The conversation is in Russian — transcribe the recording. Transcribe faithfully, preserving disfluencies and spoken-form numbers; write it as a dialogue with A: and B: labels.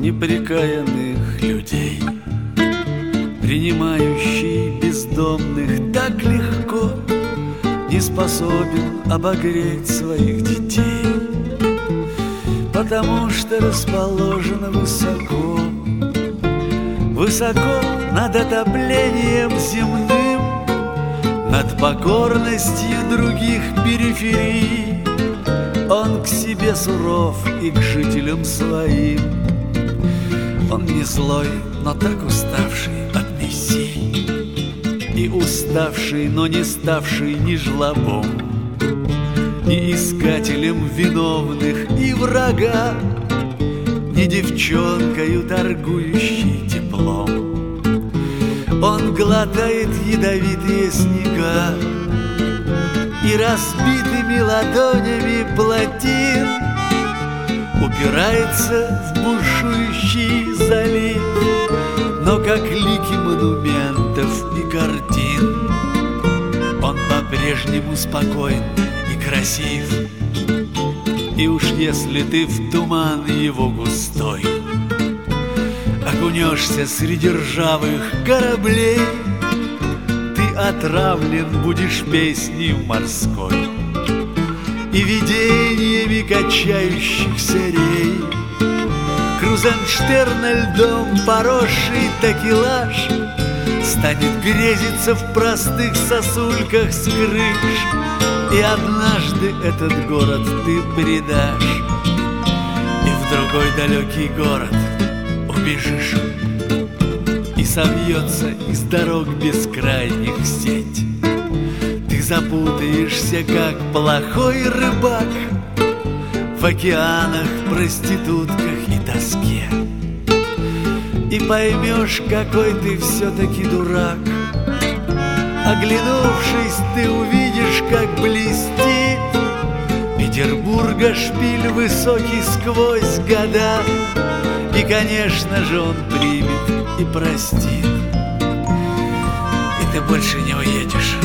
A: неприкаянных людей, принимающий бездомных так легко, не способен обогреть своих детей, потому что расположен высоко, высоко над отоплением земным, над покорностью других периферий. Он к себе суров и к жителям своим. Он не злой, но так уставший от миссий, и уставший, но не ставший ни жлобом, ни искателем виновных и врага, ни девчонкою, торгующей теплом. Он глотает ядовитые снега и разбитыми ладонями плотин упирается в бушующий залив, но как лики монументов и картин он по-прежнему спокоен и красив. И уж если ты в туман его густой окунешься среди ржавых кораблей, ты отравлен будешь песней морской и видениями качающихся рей. Крузенштерна льдом поросший такелаж станет грезиться в простых сосульках с крыш, и однажды этот город ты предашь, и в другой далекий город убежишь, и совьется из дорог бескрайних сеть. Ты запутаешься, как плохой рыбак, в океанах, проститутках и тоске, и поймешь, какой ты все-таки дурак. Оглянувшись, ты увидишь, как блестит Петербурга шпиль высокий сквозь года, и, конечно же, он примет и простит, и ты больше не уедешь.